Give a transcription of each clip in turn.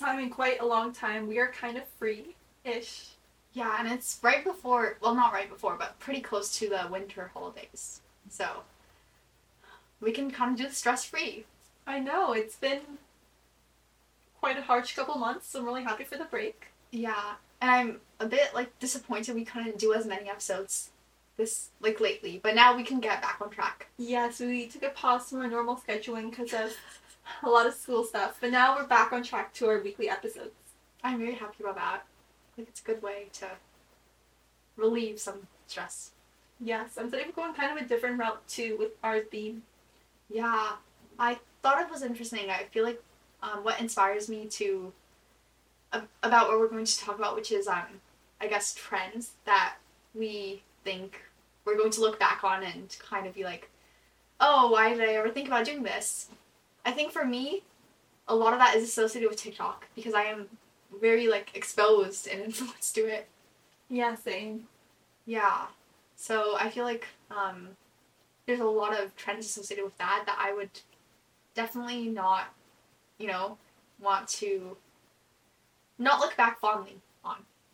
time in quite a long time, we are kind of free-ish. Yeah, and it's right before, well, not right before, but pretty close to the winter holidays. So, we can kind of do the stress-free. I know, it's been quite a harsh couple months, so I'm really happy for the break. Yeah, and I'm a bit, disappointed we couldn't do as many episodes lately, but now we can get back on track. Yes, we took a pause from our normal scheduling because of a lot of school stuff, but now we're back on track to our weekly episodes. I'm very happy about that. It's a good way to relieve some stress. Yes, I'm thinking we're going kind of a different route too with our theme. Yeah, I thought it was interesting. I feel like what inspires me to about what we're going to talk about, which is I guess trends that we think we're going to look back on and kind of be like, oh, why did I ever think about doing this? I think for me, a lot of that is associated with TikTok because I am very exposed and influenced to it. Yeah, same. Yeah. So I feel like there's a lot of trends associated with that I would definitely not, want to not look back fondly on.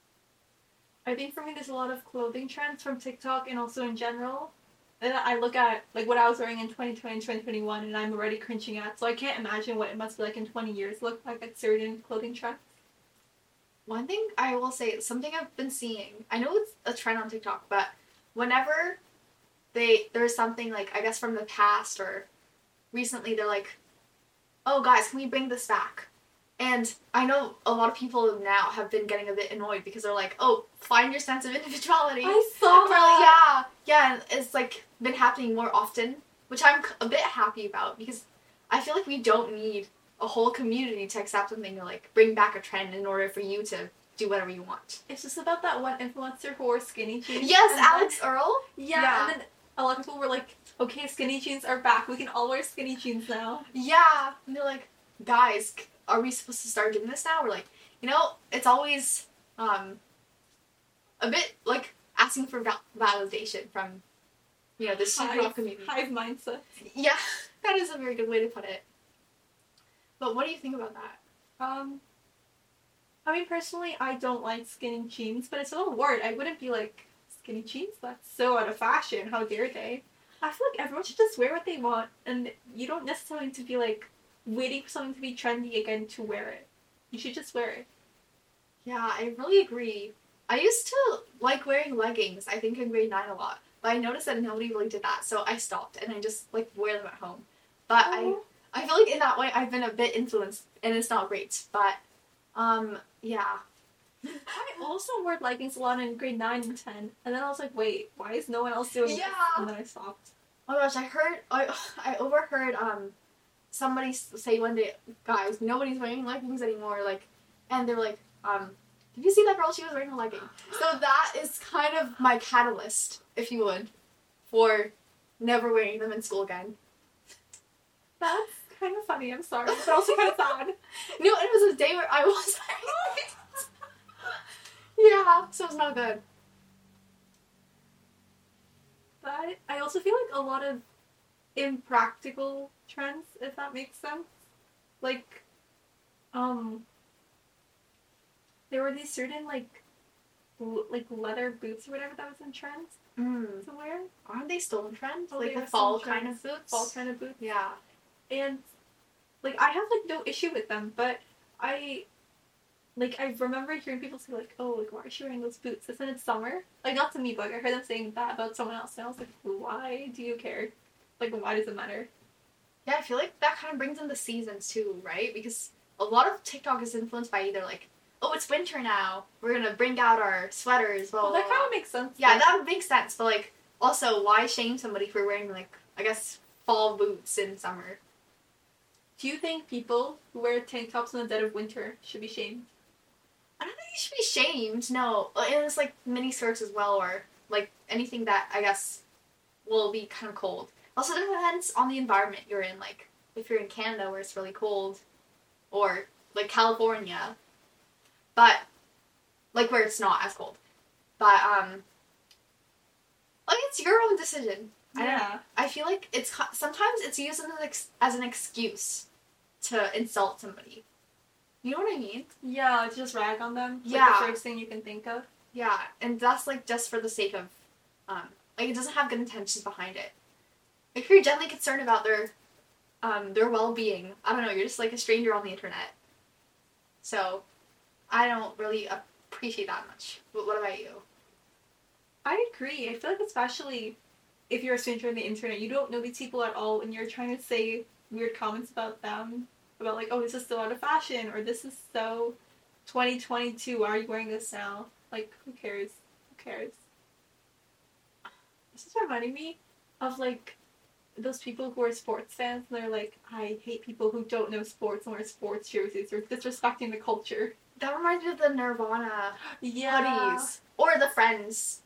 I think for me there's a lot of clothing trends from TikTok and also in general. And I look at what I was wearing in 2020 and 2021 and I'm already cringing at, so I can't imagine what it must be like in 20 years look like at certain clothing trends. One thing I will say, something I've been seeing, I know it's a trend on TikTok, but whenever there's something I guess from the past or recently, they're like, oh guys, can we bring this back? And I know a lot of people now have been getting a bit annoyed because they're like, oh, find your sense of individuality. I saw that! Yeah, and it's been happening more often, which I'm a bit happy about because I feel like we don't need a whole community to accept something to bring back a trend in order for you to do whatever you want. It's just about that one influencer who wore skinny jeans. Yes, Alex Earl. Yeah, and then a lot of people were like, okay, skinny jeans are back. We can all wear skinny jeans now. Yeah, and they're like, guys, are we supposed to start doing this now? We're like, it's always a bit asking for validation from, the super community. Hive mindset. Yeah, that is a very good way to put it. But what do you think about that? I mean, personally, I don't like skinny jeans, but it's a little word. I wouldn't be like, skinny jeans? That's so out of fashion. How dare they? I feel like everyone should just wear what they want, and you don't necessarily need to be waiting for something to be trendy again to wear it. You should just wear it. Yeah, I really agree. I used to like wearing leggings, I think in grade 9 a lot, but I noticed that nobody really did that, so I stopped, and I just wear them at home. But I feel like in that way I've been a bit influenced, and it's not great, but yeah. I also wore leggings a lot in grade 9 and 10, and then I was like, wait, why is no one else doing this? And then I stopped. Oh my gosh, I overheard somebody say one day, guys, nobody's wearing leggings anymore, and they're like, did you see that girl? She was wearing a legging. So that is kind of my catalyst, if you would, for never wearing them in school again. That's kind of funny, I'm sorry, but also kind of sad. No, it was a day where I was yeah, so it's not good. But I also feel like a lot of impractical trends, if that makes sense. There were these certain leather boots or whatever that was in trend to wear. Aren't they still in trend? Oh, the fall kind of boots? Fall kind of boots. Yeah. And I have no issue with them, but I remember hearing people say oh, why is she wearing those boots? Isn't it summer? Not to me, but I heard them saying that about someone else, and I was like, why do you care? Why does it matter? Yeah, I feel like that kind of brings in the seasons too, right? Because a lot of TikTok is influenced by either oh, it's winter now, we're gonna bring out our sweaters, blah, blah, Well, that blah. kind of makes sense. Yeah, that would make sense, but also, why shame somebody for wearing I guess fall boots in summer? Do you think people who wear tank tops in the dead of winter should be shamed? I don't think you should be shamed, no. And it's mini skirts as well, or anything that I guess will be kind of cold. Also, it depends on the environment you're in. If you're in Canada where it's really cold, or California, but where it's not as cold. But it's your own decision. Yeah. I feel like sometimes it's used as an excuse to insult somebody. You know what I mean? Yeah, to just rag on them. Yeah. Like the first thing you can think of. Yeah, and that's like just for the sake of, like it doesn't have good intentions behind it. Like if you're genuinely concerned about their well-being, I don't know, you're just like a stranger on the internet. So, I don't really appreciate that much. But what about you? I agree. I feel like especially if you're a stranger on the internet, you don't know these people at all, and you're trying to say weird comments about them, about like, oh, this is so out of fashion, or this is so 2022. Why are you wearing this now? Like, who cares? Who cares? This is reminding me of like those people who are sports fans, and they're like, I hate people who don't know sports and wear sports jerseys or disrespecting the culture. That reminds me of the Nirvana Yeah. hoodies. Or the Friends.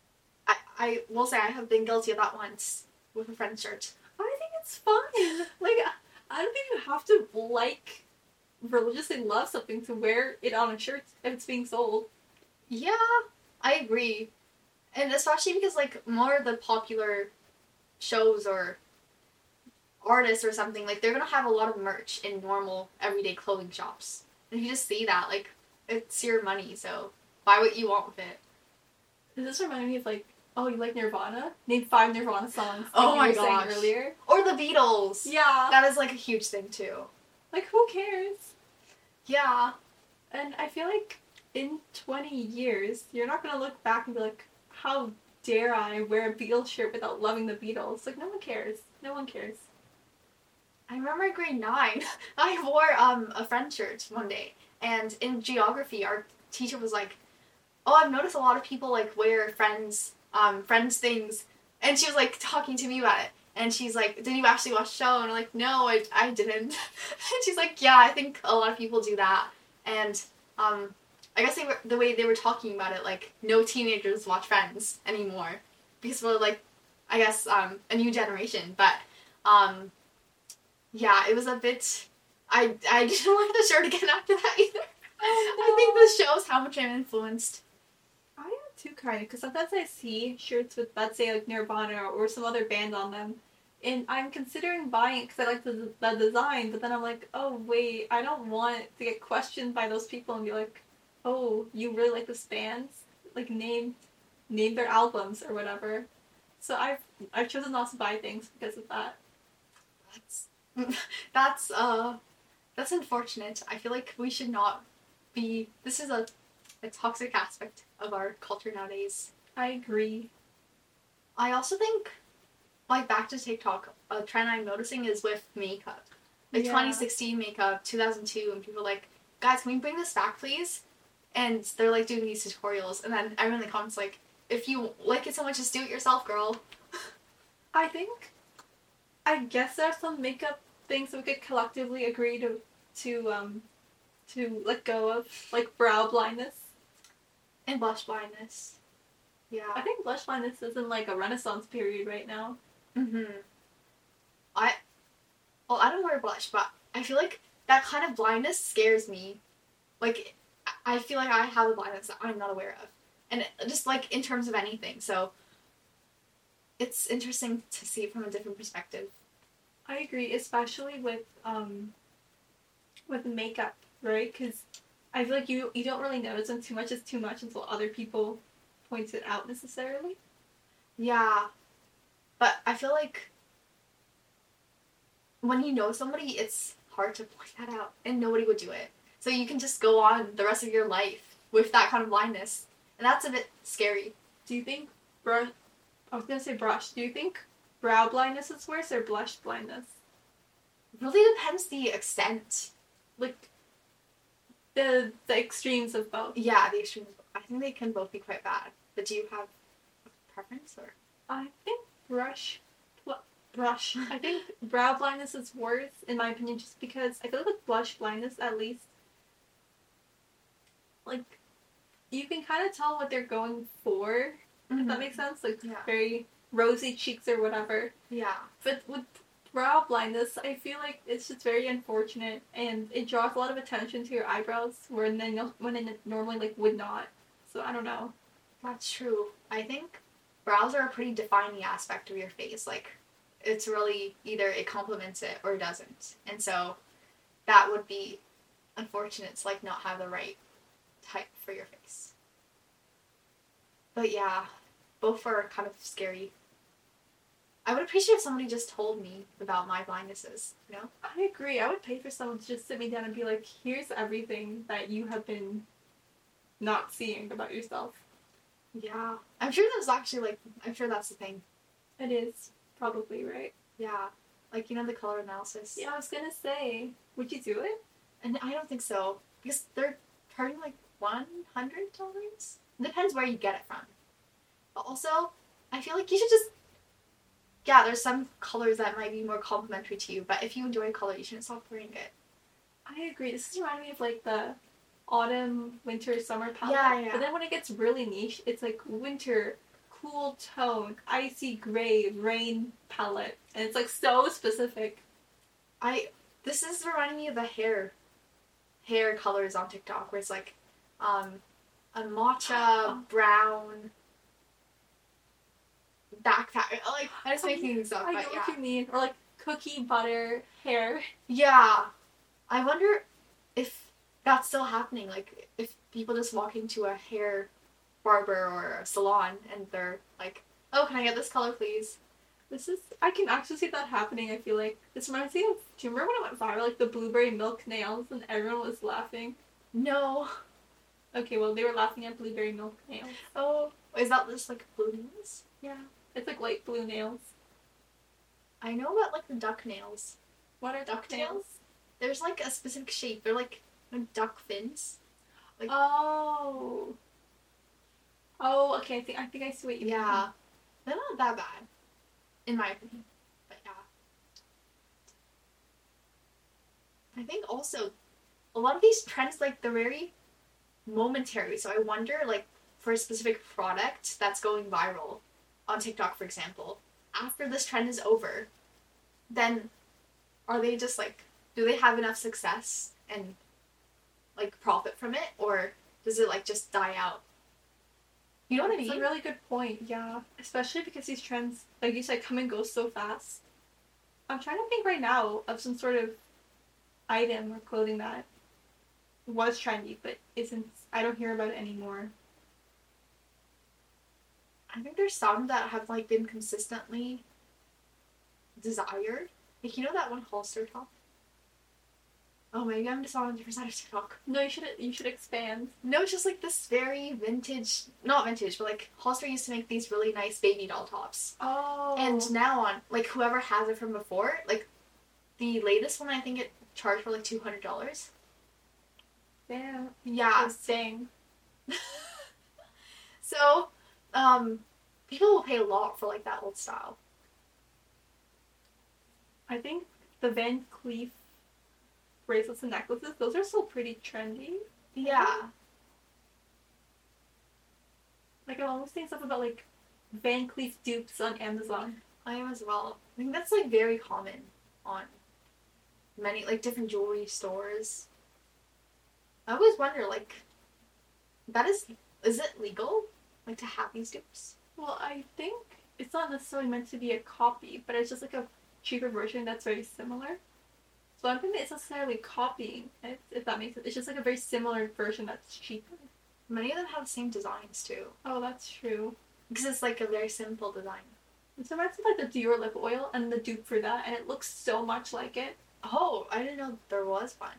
I will say I have been guilty of that once with a Friends shirt. I think it's fun. Like, I don't think you have to like religiously love something to wear it on a shirt if it's being sold. Yeah, I agree. And especially because, like, more of the popular shows or artists or something, like, they're gonna have a lot of merch in normal, everyday clothing shops. And if you just see that, like, it's your money, so buy what you want with it. Does this remind me of, like, oh, you like Nirvana? Name 5 Nirvana songs. Oh like my you were saying gosh. earlier. Or the Beatles! Yeah. That is, like, a huge thing, too. Like, who cares? Yeah. And I feel like in 20 years, you're not gonna look back and be like, how dare I wear a Beatles shirt without loving the Beatles? Like, no one cares. No one cares. I remember in grade 9, I wore a Friends shirt one day. And in geography, our teacher was like, oh, I've noticed a lot of people, like, wear Friends things. And she was, like, talking to me about it. And she's like, did you actually watch the show? And I'm like, no, I didn't. And she's like, yeah, I think a lot of people do that. And I guess the way they were talking about it, like, no teenagers watch Friends anymore. Because we're, like, I guess, a new generation. But, yeah, it was a bit... I didn't like the shirt again after that either. Oh, no. I think this shows how much I'm influenced. I am too, kind of, because sometimes I see shirts with, let's say, like Nirvana or some other band on them, and I'm considering buying it because I like the design, but then I'm like, oh, wait, I don't want to get questioned by those people and be like, oh, you really like this band? Like, name their albums or whatever. So I've chosen not to buy things because of that. That's unfortunate. I feel like we should not be... This is a toxic aspect of our culture nowadays. I agree. I also think, like, back to TikTok, a trend I'm noticing is with makeup. Like, Yeah. 2016 makeup, 2002, and people are like, guys, can we bring this back, please? And they're, like, doing these tutorials, and then everyone in the comments like, if you like it so much, just do it yourself, girl. I guess there are some makeup things that we could collectively agree to let go of, like brow blindness. And blush blindness. I Yeah. think blush blindness is in like a renaissance period right now. Mm-hmm. I don't wear blush, but I feel like that kind of blindness scares me. Like, I feel like I have a blindness that I'm not aware of. And just, like, in terms of anything. So, it's interesting to see it from a different perspective. I agree, especially with makeup, right? Because I feel like you don't really notice when too much is too much until other people point it out necessarily. Yeah. But I feel like when you know somebody, it's hard to point that out. And nobody would do it. So you can just go on the rest of your life with that kind of blindness. And that's a bit scary. Do you think brush? I was gonna say brush. Do you think brow blindness is worse or blush blindness? It really depends the extent. Like the extremes of both. Yeah, the extremes. I think they can both be quite bad. But do you have a preference or? I think brush. I think brow blindness is worse in my opinion, just because I feel like with blush blindness, at least, like you can kind of tell what they're going for. If that makes sense, like Yeah. very rosy cheeks or whatever. Yeah. But with brow blindness, I feel like it's just very unfortunate, and it draws a lot of attention to your eyebrows, when it normally like would not. So I don't know. That's true. I think brows are a pretty defining aspect of your face. Like, it's really either it complements it or it doesn't. And so that would be unfortunate to, like, not have the right type for your face. But yeah, both are kind of scary. I would appreciate if somebody just told me about my blindnesses, you know? I agree. I would pay for someone to just sit me down and be like, here's everything that you have been not seeing about yourself. Yeah. I'm sure that's the thing. It is. Probably, right? Yeah. Like, you know, the color analysis. Yeah, I was gonna say, would you do it? And I don't think so. Because they're charging like $100? Depends where you get it from. But also, I feel like you should just... Yeah, there's some colors that might be more complimentary to you, but if you enjoy a color, you shouldn't stop wearing it. I agree. This is reminding me of like the autumn, winter, summer palette. Yeah. But then when it gets really niche, it's like winter, cool tone, icy gray, rain palette. And it's like so specific. This is reminding me of the hair colors on TikTok, where it's like a matcha, brown, backpack. Like, I'm just making things up, I know what you mean. Or like cookie butter hair. Yeah. I wonder if that's still happening. Like, if people just walk into a hair barber or a salon and they're like, oh, can I get this color, please? I can actually see that happening, I feel like. This reminds me of, do you remember when it went viral, like the blueberry milk nails and everyone was laughing? No. Okay, well, they were laughing at blueberry milk nails. Oh, is that just like blue nails? Yeah. It's like light blue nails. I know about like the duck nails. What are duck nails? There's like a specific shape. They're like duck fins. Like, oh, okay. I think I see what you mean. Yeah, they're not that bad, in my opinion. But yeah, I think also a lot of these trends, like, they're very momentary. So I wonder, like, for a specific product that's going viral on TikTok, for example, after this trend is over, then are they just like, do they have enough success and like profit from it, or does it like just die out? You know what I mean? It's a really good point, yeah. Especially because these trends, like you said, come and go so fast. I'm trying to think right now of some sort of item or clothing that was trendy but I don't hear about it anymore. I think there's some that have like been consistently desired. Like, you know that one Hollister top? Oh, maybe I'm just on a different side of TikTok. No, you should expand. No, it's just like this very vintage, not vintage, but like Hollister used to make these really nice baby doll tops. Oh. And now on, like, whoever has it from before, like, the latest one, I think it charged for like $200. Damn. Yeah. Dang. So, people will pay a lot for like that old style. I think the Van Cleef bracelets and necklaces, those are still pretty trendy. Yeah. Like, I'm almost seeing stuff about like Van Cleef dupes on Amazon. I am as well. I think that's like very common on many like different jewelry stores. I always wonder, like, is it legal, like, to have these dupes? Well, I think it's not necessarily meant to be a copy, but it's just like a cheaper version that's very similar. So I don't think it's necessarily copying it, if that makes sense. It's just like a very similar version that's cheaper. Many of them have the same designs too. Oh, that's true. Because it's like a very simple design. It's reminds me of like the Dior lip oil and the dupe for that, and it looks so much like it. Oh, I didn't know there was one.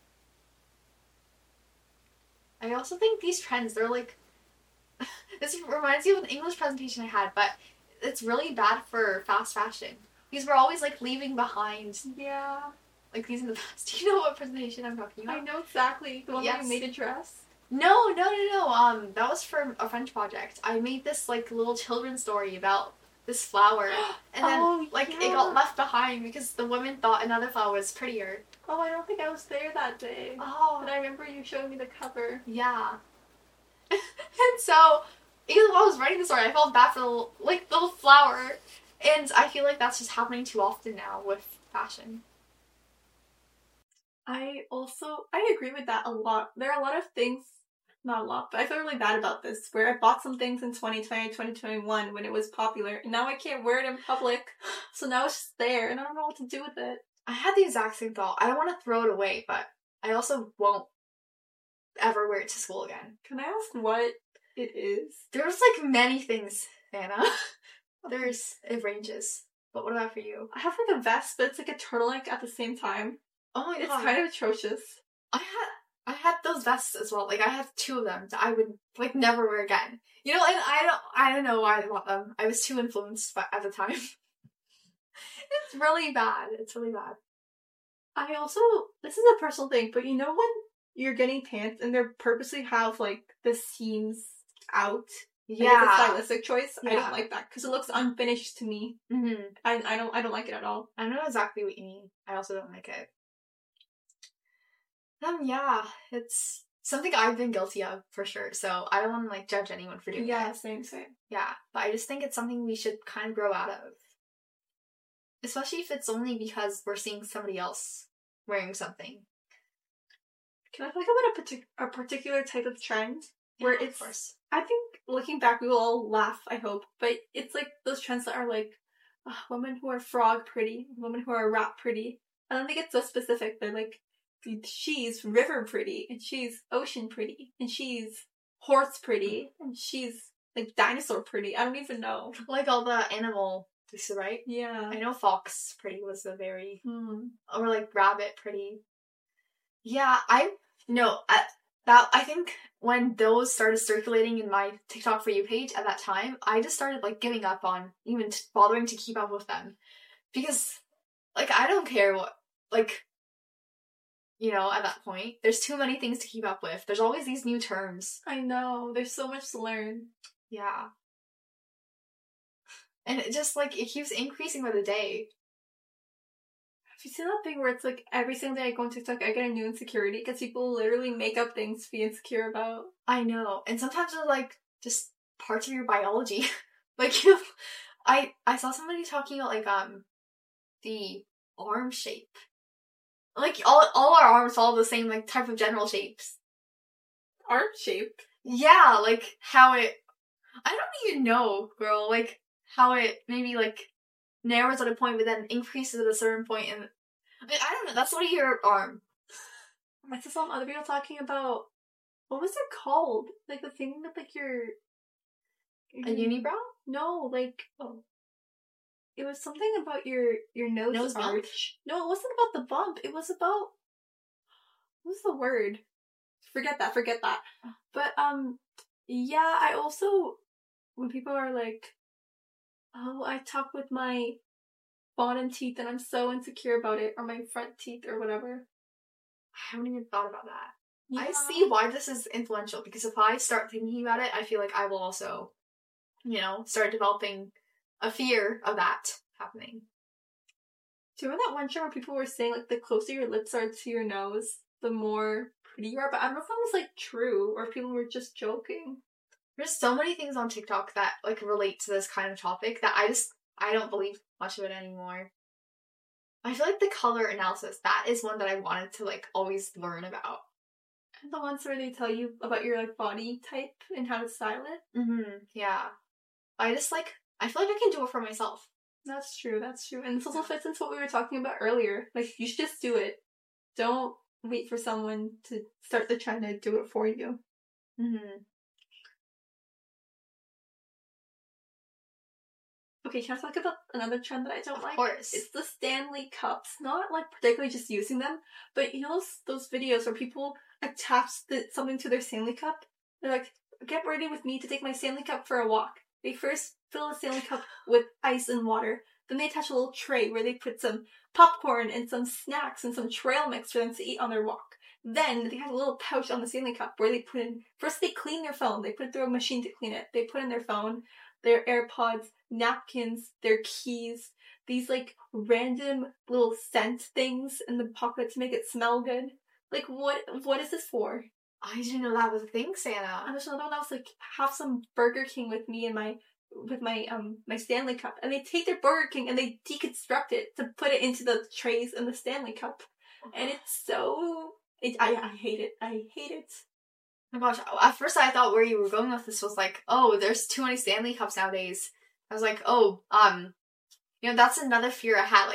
I also think these trends, they're like... This reminds me of an English presentation I had, but it's really bad for fast fashion. Because we're always, like, leaving behind... Yeah. Like, these in the past. Do you know what presentation I'm talking about? I know exactly. The one where you made a dress? No. That was for a French project. I made this, like, little children's story about this flower. And then, it got left behind because the women thought another flower was prettier. Oh, I don't think I was there that day. Oh. But I remember you showing me the cover. Yeah. And so, even while I was writing the story, I felt bad for the little flower. And I feel like that's just happening too often now with fashion. I agree with that a lot. There are a lot of things, not a lot, but I feel really bad about this, where I bought some things in 2020, 2021 when it was popular, and now I can't wear it in public, so now it's just there, and I don't know what to do with it. I had the exact same thought. I don't want to throw it away, but I also won't ever wear it to school again. Can I ask what it is? There's like many things, Anna. It ranges. But what about for you? I have like a vest, but it's like a turtleneck at the same time. Oh my god. It's kind of atrocious. I had those vests as well. Like, I had 2 of them that I would, like, never wear again. You know, and I don't know why I bought them. I was too influenced at the time. It's really bad. It's really bad. I also, this is a personal thing, but you know when you're getting pants and they purposely have, like, the seams out? Yeah. Like, it's a stylistic choice. Yeah. I don't like that, because it looks unfinished to me. Mm-hmm. I don't like it at all. I know exactly what you mean. I also don't like it. Yeah, it's something I've been guilty of, for sure, so I don't want to, like, judge anyone for doing it. Yeah, same. Yeah, but I just think it's something we should kind of grow out of. Especially if it's only because we're seeing somebody else wearing something. Can I talk about a particular type of trend? Where Yeah, it's, of course. I think, looking back, we will all laugh, I hope, but it's like those trends that are like, women who are frog pretty, women who are rat pretty, and then they get so specific, they're like, she's river pretty, and she's ocean pretty, and she's horse pretty, and she's like dinosaur pretty. I don't even know. Like all the animal, right? Yeah. I know fox pretty was the very, or like rabbit pretty. Yeah, I think when those started circulating in my TikTok For You page at that time, I just started like giving up on even bothering to keep up with them. Because, like, I don't care what, like, you know, at that point, there's too many things to keep up with. There's always these new terms. I know. There's so much to learn. Yeah. And it just, like, it keeps increasing by the day. Have you seen that thing where it's like every single day I go on TikTok, I get a new insecurity because people literally make up things to be insecure about? I know. And sometimes they're, like, just parts of your biology. Like, you know, I saw somebody talking about, like, the arm shape. Like, all our arms follow the same, like, type of general shapes. Arm shape? Yeah, like, how it... I don't even know, girl. Like, how it maybe, like, narrows at a point, but then increases at a certain point, and... I don't know, that's what your arm. I saw some other people talking about... What was it called? Like, the thing with, like, your A unibrow? No, like... Oh. It was something about your nose bump? arch. No, it wasn't about the bump. It was about... What was the word? Forget that. But, yeah, I also... When people are like, oh, I talk with my bottom teeth and I'm so insecure about it, or my front teeth or whatever. I haven't even thought about that. Yeah. I see why this is influential, because if I start thinking about it, I feel like I will also, you know, start developing a fear of that happening. Do you remember that one show where people were saying, like, the closer your lips are to your nose, the more pretty you are? But I don't know if that was, like, true, or if people were just joking. There's so many things on TikTok that, like, relate to this kind of topic that I don't believe much of it anymore. I feel like the color analysis, that is one that I wanted to, like, always learn about. And the ones where they tell you about your, like, body type and how to style it? Mm-hmm, yeah. I feel like I can do it for myself. That's true. And this also fits into what we were talking about earlier. Like, you should just do it. Don't wait for someone to start the trend to do it for you. Mm-hmm. Okay, can I talk about another trend that I don't like? Of course. It's the Stanley Cups. Not, like, particularly just using them, but you know those videos where people attach something to their Stanley Cup? They're like, get ready with me to take my Stanley Cup for a walk. They first fill a Stanley Cup with ice and water. Then they attach a little tray where they put some popcorn and some snacks and some trail mix for them to eat on their walk. Then they have a little pouch on the Stanley Cup where they put in... First they clean their phone. They put it through a machine to clean it. They put in their phone, their AirPods, napkins, their keys, these, like, random little scent things in the pocket to make it smell good. Like, what is this for? I didn't know that was a thing, Santa. And there's another one that was like, have some Burger King with me and my Stanley Cup. And they take their Burger King and they deconstruct it to put it into the trays in the Stanley Cup. And it's so... I hate it. I hate it. Oh my gosh, at first I thought where you were going with this was like, oh, there's too many Stanley Cups nowadays. I was like, oh, you know, that's another fear I had. Like,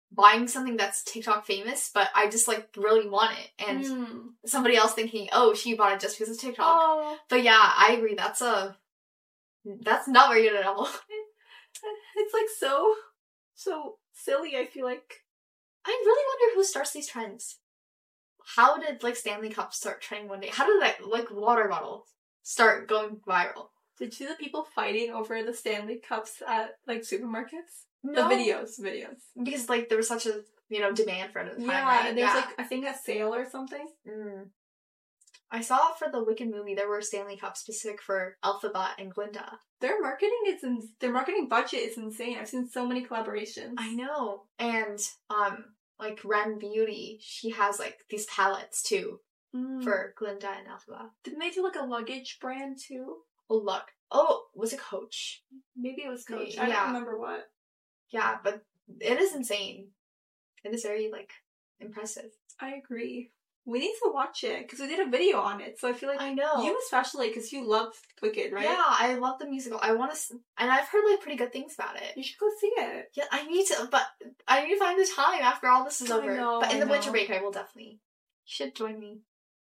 buying something that's TikTok famous, but I just like really want it, and somebody else thinking, oh, she bought it just because of TikTok. Oh. But yeah, I agree. That's not very good at all. It's like so silly. I feel like I really wonder who starts these trends. How did like Stanley Cup start trending one day? How did that like water bottle start going viral? Did you see the people fighting over the Stanley Cups at like supermarkets? No. The videos. Because like there was such a demand for it at the time. Yeah, right? and there's like I think a sale or something. I saw for the Wicked movie there were Stanley Cups specific for Elphaba and Glinda. Their marketing budget is insane. I've seen so many collaborations. I know. And like Ren Beauty, she has like these palettes too for Glinda and Elphaba. Didn't they do like a luggage brand too? Oh, was it Coach? Maybe it was Coach. I don't remember what. Yeah, but it is insane. It is very like impressive. I agree. We need to watch it because we did a video on it. So I feel like I know you especially because you love Wicked, right? Yeah, I love the musical. I want to, and I've heard like pretty good things about it. You should go see it. Yeah, I need to, but I need to find the time after all this is over. But in the winter break, I will definitely. You should join me.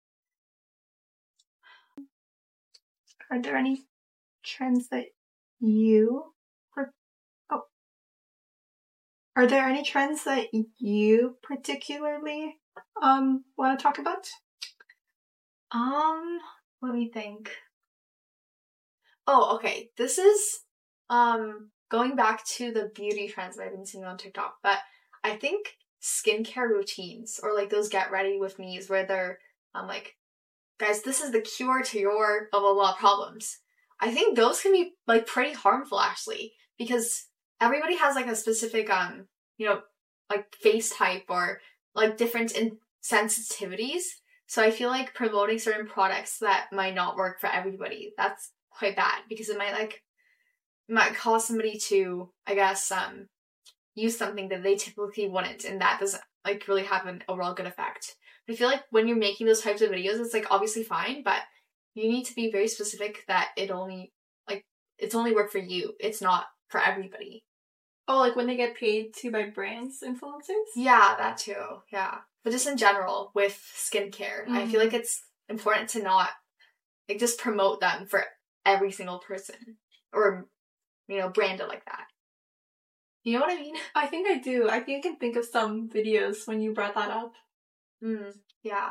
Are there any trends that you Are there any trends that you particularly want to talk about? Let me think. Oh, okay. This is going back to the beauty trends that I've been seeing on TikTok, but I think skincare routines or like those get ready with me's where they're like, guys, this is the cure to your blah blah blah problems. I think those can be like pretty harmful actually, because everybody has like a specific like face type or like different sensitivities. So I feel like promoting certain products that might not work for everybody, that's quite bad because it might cause somebody to, I guess, use something that they typically wouldn't, and that doesn't like really have an overall good effect. I feel like when you're making those types of videos, it's like obviously fine, but you need to be very specific that it's only work for you. It's not for everybody. Oh, like when they get paid to by brands, influencers? Yeah, that too. Yeah. But just in general with skincare, I feel like it's important to not like just promote them for every single person or, brand it like that. You know what I mean? I think I do. I think I can think of some videos when you brought that up. Yeah.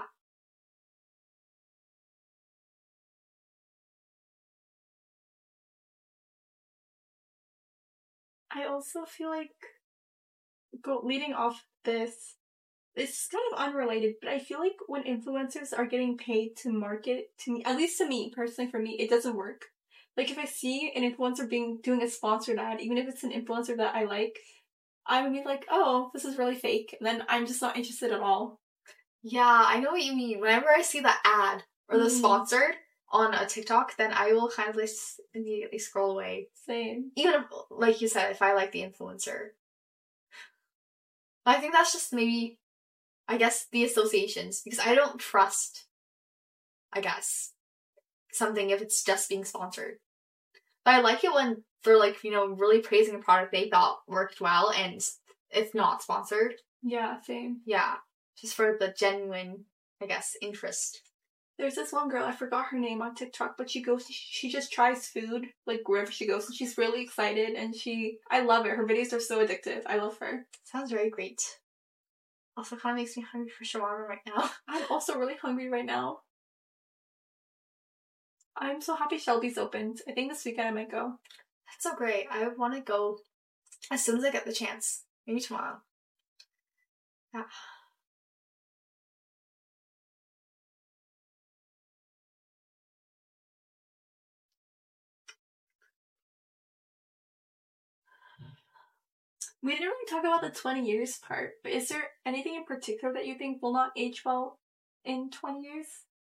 I also feel like leading off this, it's kind of unrelated, but I feel like when influencers are getting paid to market to me, at least to me, personally for me, it doesn't work. Like if I see an influencer doing a sponsored ad, even if it's an influencer that I like, I would be like, oh, this is really fake. And then I'm just not interested at all. Yeah, I know what you mean. Whenever I see the ad or the sponsored on a TikTok, then I will kind of just immediately scroll away. Same. Even if, like you said, if I like the influencer. But I think that's just maybe, I guess, the associations. Because I don't trust, I guess, something if it's just being sponsored. But I like it when they're like, really praising a product they thought worked well and it's not sponsored. Yeah, same. Yeah. Just for the genuine, I guess, interest. There's this one girl, I forgot her name on TikTok, but she just tries food, like, wherever she goes, and she's really excited, and I love it. Her videos are so addictive. I love her. Sounds very great. Also kind of makes me hungry for shawarma right now. I'm also really hungry right now. I'm so happy Shelby's opened. I think this weekend I might go. That's so great. I want to go as soon as I get the chance. Maybe tomorrow. Yeah. We didn't really talk about the 20 years part, but is there anything in particular that you think will not age well in 20 years?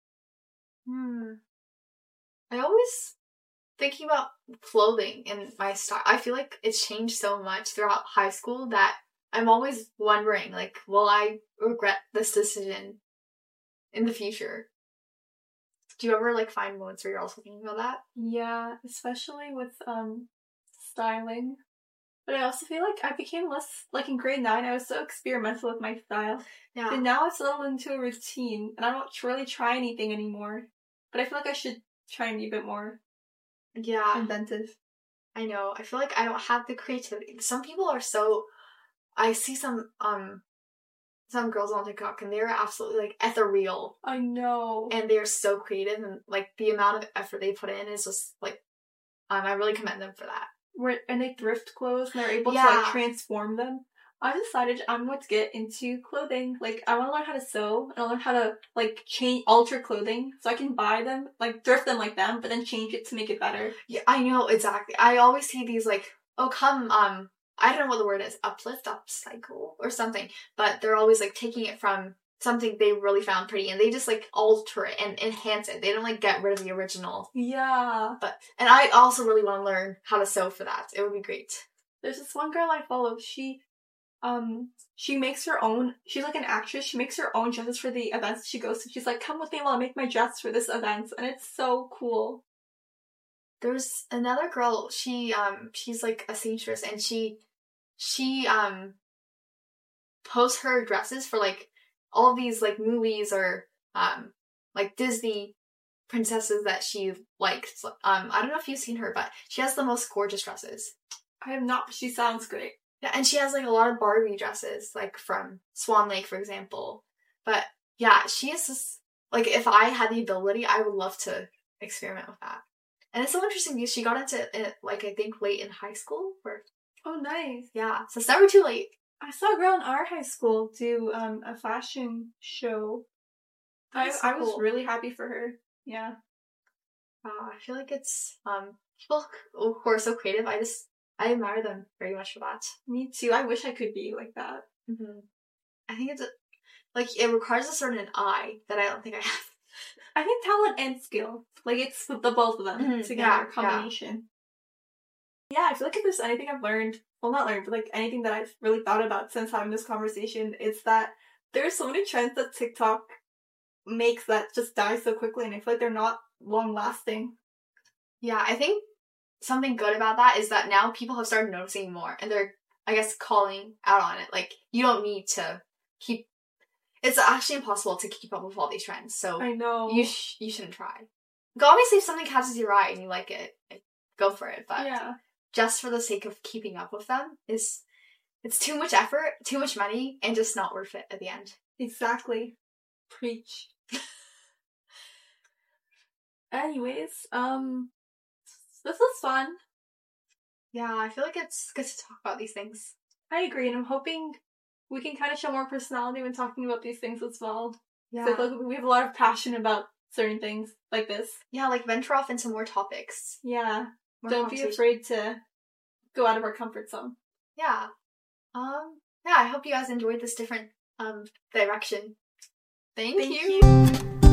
I always thinking about clothing and my style. I feel like it's changed so much throughout high school that I'm always wondering, like, will I regret this decision in the future? Do you ever, like, find moments where you're also thinking about that? Yeah, especially with, styling. But I also feel like I became less, like in grade 9, I was so experimental with my style. Yeah. And now I've settled into a routine, and I don't really try anything anymore. But I feel like I should try and be a bit more inventive. I know. I feel like I don't have the creativity. Some people are so... I see some girls on TikTok, and they're absolutely, like, ethereal. I know. And they're so creative, and, like, the amount of effort they put in is just, like... I really commend them for that. And they thrift clothes, and they're able to, like, transform them. I decided I'm going to get into clothing. Like, I want to learn how to sew, and I'll learn how to, like, alter clothing, so I can buy them, like, thrift them like them, but then change it to make it better. Yeah, I know, exactly. I always see these, like, I don't know what the word is, uplift, upcycle, or something, but they're always, like, taking it from something they really found pretty, and they just, like, alter it and enhance it. They don't, like, get rid of the original. Yeah. And I also really want to learn how to sew for that. It would be great. There's this one girl I follow. She makes her own, she's like an actress, she makes her own dresses for the events she goes to. She's like, come with me while I make my dress for this event, and it's so cool. There's another girl, she's like a seamstress, and she posts her dresses for, like, all of these, like, movies or, like, Disney princesses that she likes. I don't know if you've seen her, but she has the most gorgeous dresses. I have not, but she sounds great. Yeah, and she has, like, a lot of Barbie dresses, like, from Swan Lake, for example. But, yeah, she is just, like, if I had the ability, I would love to experiment with that. And it's so interesting because she got into it, like, I think late in high school. Oh, nice. Yeah, so it's never too late. I saw a girl in our high school do a fashion show. I was really happy for her. Yeah. I feel like it's people who are so creative. I admire them very much for that. Me too. I wish I could be like that. Mm-hmm. I think it's it requires a certain eye that I don't think I have. I think talent and skill. Like, it's the both of them together, combination. Yeah, I feel like if there's anything I've learned, well, not learned, but, like, anything that I've really thought about since having this conversation, it's that there's so many trends that TikTok makes that just die so quickly, and I feel like they're not long-lasting. Yeah, I think something good about that is that now people have started noticing more, and they're, I guess, calling out on it. Like, you don't need to keep... It's actually impossible to keep up with all these trends, so... I know. You shouldn't try. Obviously, if something catches your eye and you like it, go for it, but... Yeah. Just for the sake of keeping up with them it's too much effort, too much money, and just not worth it at the end. Exactly. Preach. Anyways, this was fun. Yeah, I feel like it's good to talk about these things. I agree, and I'm hoping we can kind of show more personality when talking about these things as well. Yeah. So I feel like we have a lot of passion about certain things like this. Yeah, like venture off into more topics. Yeah. Don't be afraid to go out of our comfort zone. Yeah. Yeah, I hope you guys enjoyed this different direction. Thank you.